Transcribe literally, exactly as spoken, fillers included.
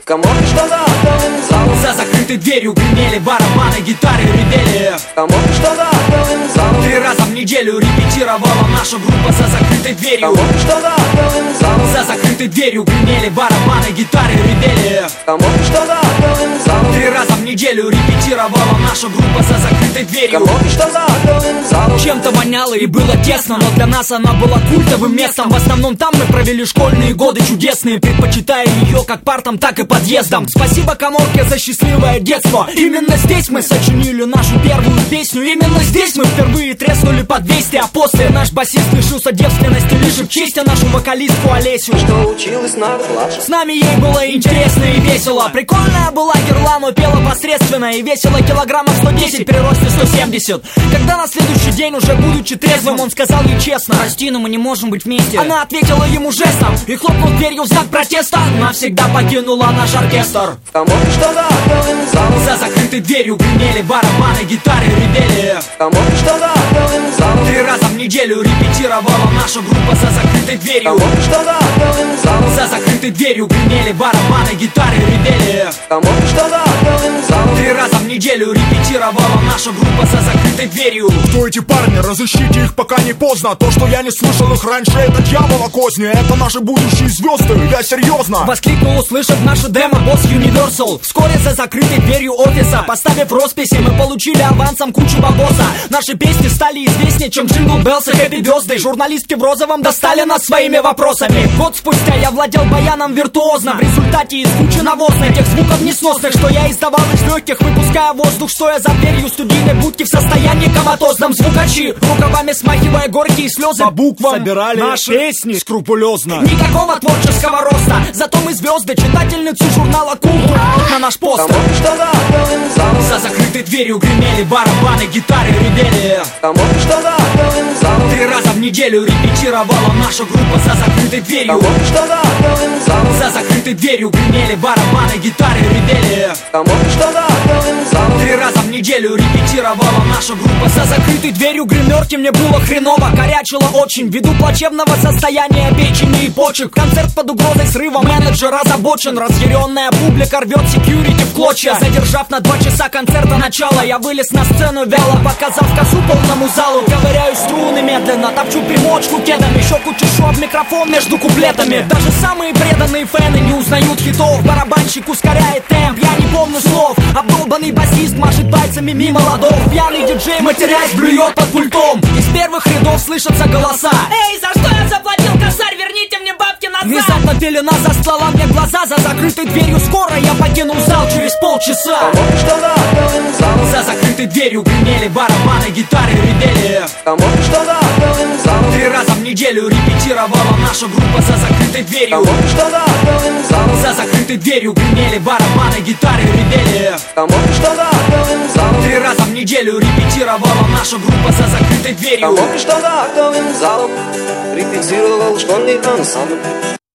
Коморке, что за актовым залом. За закрытой дверью гремели барабаны, гитары ревели. Коморке, что за актовым залом. Три раза в неделю репетировала наша группа за закрытой дверью. Коморке, что за актовым залом. За закрытой дверью гремели барабаны, гитары ревели. Коморке, что за актовым залом. Три раза в неделю репетировала наша группа за закрытой дверью. Коморке, что за актовым залом. Чем-то воняло и было тесно, но для нас она была культовым местом. В основном там мы провели школьные годы чудесные, предпочитая ее как партам, так и подъездам. Спасибо Коморке за счастливое детство. Именно здесь мы сочинили нашу первую песню. Именно здесь мы впервые треснули по двести. А после наш басист лишился девственности, лишив честь нашу вокалистку Олесю, что училась на год младше. С нами ей было интересно и весело. Прикольная была герла, но пела посредственно. И весила килограммов сто десять при росте сто семьдесят. Когда на следующий день, уже будучи трезвым, он сказал ей честно: прости, но мы не можем быть вместе. Она ответила ему жестом и хлопнул дверью в знак протеста. Навсегда покинула наш оркестр. Коморке, что за актовым залом. За закрытой дверью гремели барабаны, гитары ревели. Коморке, что за актовым залом. Три раза в неделю репетировала наша группа за закрытой дверью. Коморке, что за актовым залом. За закрытой дверью гремели барабаны, гитары ревели. Коморке, что за актовым залом. Три раза в неделю репетировала наша группа за закрытой дверью. Кто эти парни? Разыщите их, пока не поздно. То, что я не слышал их раньше, это дьявола козни. Это наши будущие звезды, я серьезно. Воскликнул, услышав наше демо, босс Universal. Вскоре за закрытой дверью офиса, поставив росписи, мы получили авансом кучу бабоса. Наши песни стали известнее, чем Джингл Беллс и Хэппи Бёрздэй. Журналистки в розовом достали нас своими вопросами. Год спустя я владел баяном виртуозно. В результате из кучи навозной тех звуков несносных, что я издавал из легких, выпуская воздух, стоя за дверью студийной будки в состоянии коматозном. Звукачи, рукавами смахивая горькие слезы, по буквам собирали наши песни скрупулезно. Никакого творческого роста, зато мы звезды, читательницы журнала «Культура» на наш постер. Коморке, что за актовым залом. За закрытой дверью гремели барабаны, гитары ревели. Коморке, что за актовым залом. Три раза в неделю репетировала наша группа за закрытой дверью. Коморке, что за актовым залом. За закрытой дверью гремели барабаны, гитары ревели. Коморке, что за актовым залом. Три раза в неделю репетировала наша группа за закрытой дверью. Гримерки мне было хреново, корячило очень, ввиду плачевного состояния печени и почек. Концерт под угрозой срыва, менеджер озабочен. Разъяренная публика рвет секьюрити в клочья. Задержав на два часа концерта начало, я вылез на сцену вяло, показав косу полному залу. Ковыряю струны медленно, топчу примочку кедом, еще кучешу об микрофон между куплетами. Даже самые преданные фэны не узнают хитов. Барабанщик ускоряет темп, я не помню слов. Обдолбанный басист машет пальцами мимо ладов. Пьяный диджей, матерясь, блюет под пультом. Из первых рядов слышатся голоса: эй, за что я заплатил косарь? Верните мне бабки назад! Внезапно пелена застлала мне глаза. За закрытой дверью скоро я покинул зал через полчаса. Коморке, что за актовым залом. За закрытой дверью гремели барабаны, гитары ревели. Коморке, что за актовым залом. Три раза в неделю репетировала наша группа за закрытой дверью. Коморке, что за актовым залом. За закрытой дверью гремели барабаны, гитары ревели. Коморке, что за актовым залом. Три раза в неделю репетировала наша группа за закрытой дверью. Коморке, что за актовым залом. Репетировал школьный ансамбль.